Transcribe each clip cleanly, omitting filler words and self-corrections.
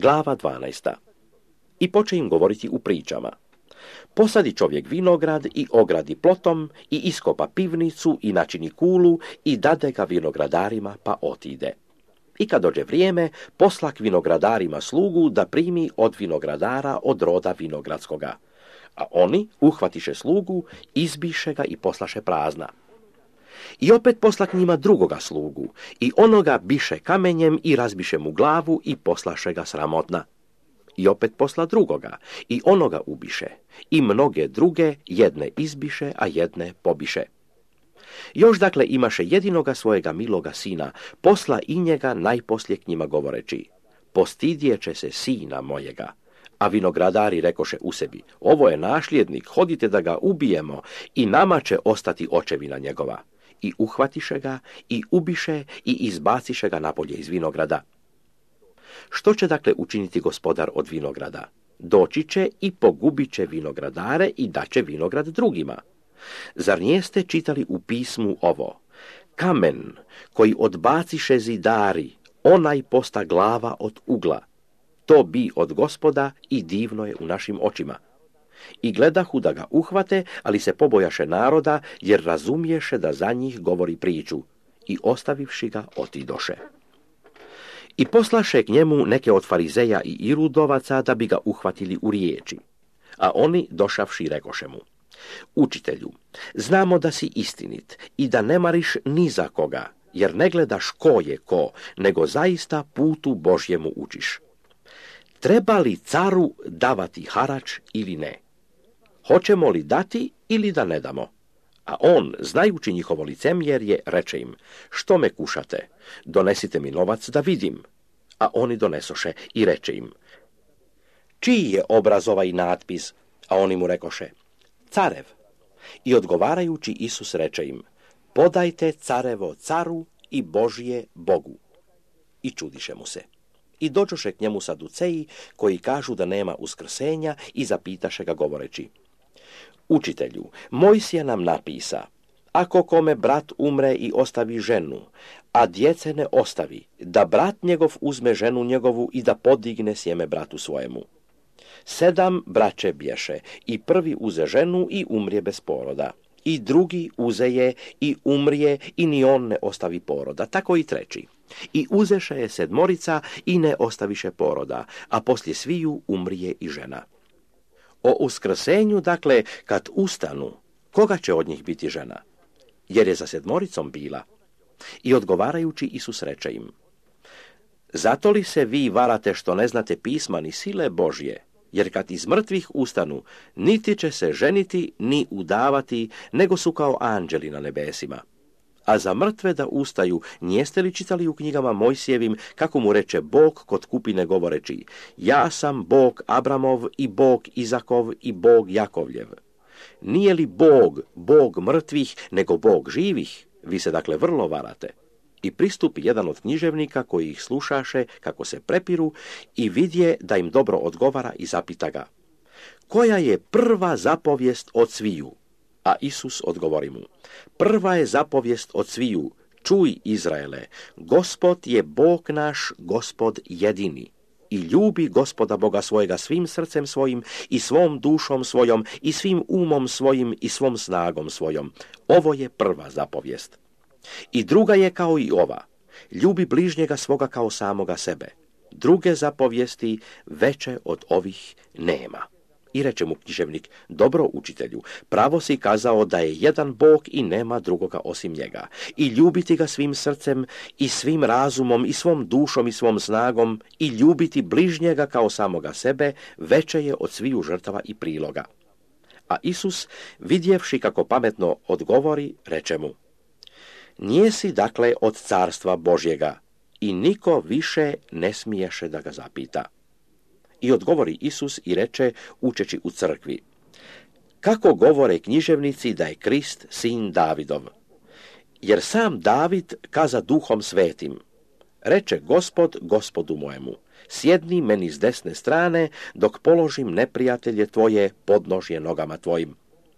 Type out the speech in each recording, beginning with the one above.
Glava 12. I poče im govoriti u pričama. Posadi čovjek vinograd i ogradi plotom i iskopa pivnicu i načini kulu i dade ga vinogradarima pa otide. I kad dođe vrijeme, poslak vinogradarima slugu da primi od vinogradara od roda vinogradskoga. A oni uhvatiše slugu, izbiše ga i poslaše prazna. I opet poslak njima drugoga slugu i onoga biše kamenjem i razbiše mu glavu i poslaše ga sramotna. I opet posla drugoga i onoga ubiše i mnoge druge jedne izbiše, a jedne pobiše. Još dakle imaše jedinoga svojega miloga sina, posla i njega najposlije k njima govoreći, postidjeće se sina mojega. A vinogradari rekoše u sebi, ovo je nasljednik, hodite da ga ubijemo i nama će ostati očevina njegova. I uhvatiše ga i ubiše i izbaciše ga napolje iz vinograda. Što će dakle učiniti gospodar od vinograda? Doći će i pogubit će vinogradare i daće vinograd drugima. Zar nijeste čitali u pismu ovo? Kamen koji odbaciše zidari, onaj posta glava od ugla. To bi od Gospoda i divno je u našim očima. I gledahu da ga uhvate, ali se pobojaše naroda, jer razumiješe da za njih govori priču. I ostavivši ga otidoše. I poslaše k njemu neke od farizeja i irudovaca da bi ga uhvatili u riječi. A oni došavši rekoše mu, učitelju, znamo da si istinit i da ne mariš ni za koga, jer ne gledaš ko je ko, nego zaista putu Božjemu učiš. Treba li caru davati harač ili ne? Hoćemo li dati ili da ne damo? A on, znajući njihovo licemjerje, reče im, što me kušate? Donesite mi novac da vidim. A oni donesoše i reče im, čiji je obraz ovaj natpis? A oni mu rekoše, carev. I odgovarajući Isus reče im, podajte carevo caru i Božje Bogu. I čudiše mu se. I dođoše k njemu saduceji koji kažu da nema uskrsenja i zapitaše ga govoreći, učitelju, Mojsije nam napisa, ako kome brat umre i ostavi ženu, a djece ne ostavi, da brat njegov uzme ženu njegovu i da podigne sjeme bratu svojemu. 7 braće bješe i prvi uze ženu i umrije bez poroda. I drugi uze je i umrije i ni on ne ostavi poroda. Tako i treći. I uzeše je 7 i ne ostaviše poroda, a poslije sviju umrije i žena. O uskrsenju, dakle, kad ustanu, koga će od njih biti žena? Jer je za 7 bila. I odgovarajući Isus reče im, zato li se vi varate što ne znate pisma ni sile Božje? Jer kad iz mrtvih ustanu, niti će se ženiti, ni udavati, nego su kao anđeli na nebesima. A za mrtve da ustaju, nijeste li čitali u knjigama Mojsijevim, kako mu reče Bog kod kupine govoreći, ja sam Bog Abramov i Bog Izakov i Bog Jakovljev. Nije li Bog, Bog mrtvih, nego Bog živih? Vi se dakle vrlo varate. I pristupi jedan od književnika koji ih slušaše kako se prepiru i vidje da im dobro odgovara i zapita ga, koja je prva zapovijest od sviju? A Isus odgovori mu, prva je zapovijest od sviju, čuj Izraele, Gospod je Bog naš, Gospod jedini. I ljubi Gospoda Boga svojega svim srcem svojim i svom dušom svojom i svim umom svojim i svom snagom svojom. Ovo je prva zapovijest. I druga je kao i ova, ljubi bližnjega svoga kao samoga sebe. Druge zapovijesti veće od ovih nema. I reče mu književnik, dobro učitelju, pravo si kazao da je jedan Bog i nema drugoga osim njega. I ljubiti ga svim srcem i svim razumom i svom dušom i svom snagom i ljubiti bližnjega kao samoga sebe veće je od sviju žrtava i priloga. A Isus, vidjevši kako pametno odgovori, reče mu, nijesi dakle od carstva Božjega i niko više ne smiješe da ga zapita. I odgovori Isus i reče, učeći u crkvi, kako govore književnici da je Krist sin Davidov? Jer sam David kaza Duhom Svetim, reče Gospod Gospodu mojemu, sjedni meni s desne strane, dok položim neprijatelje tvoje podnožje nogama tvojim.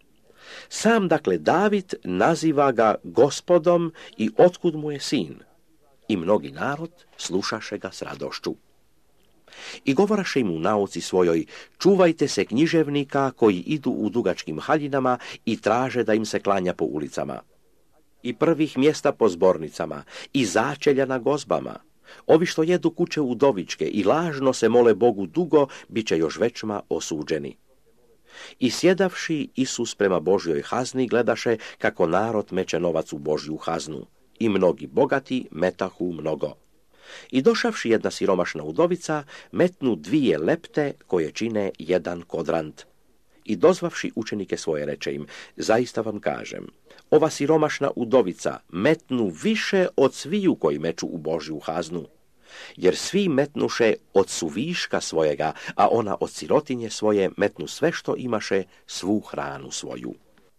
Sam dakle David naziva ga Gospodom i otkud mu je sin. I mnogi narod slušaše ga s radošću. I govoraše im u nauci svojoj, čuvajte se književnika koji idu u dugačkim haljinama i traže da im se klanja po ulicama. I prvih mjesta po zbornicama, i začelja na gozbama. Ovi što jedu kuće udovičke i lažno se mole Bogu dugo, bit će još većma osuđeni. I sjedavši Isus prema Božjoj hazni gledaše kako narod meće novac u Božju haznu. I mnogi bogati metahu mnogo. I došavši jedna siromašna udovica, metnu 2 lepte koje čine 1 kodrant. I dozvavši učenike svoje reče im, zaista vam kažem, ova siromašna udovica metnu više od sviju koji meču u Božju haznu. Jer svi metnuše od suviška svojega, a ona od sirotinje svoje metnu sve što imaše, svu hranu svoju.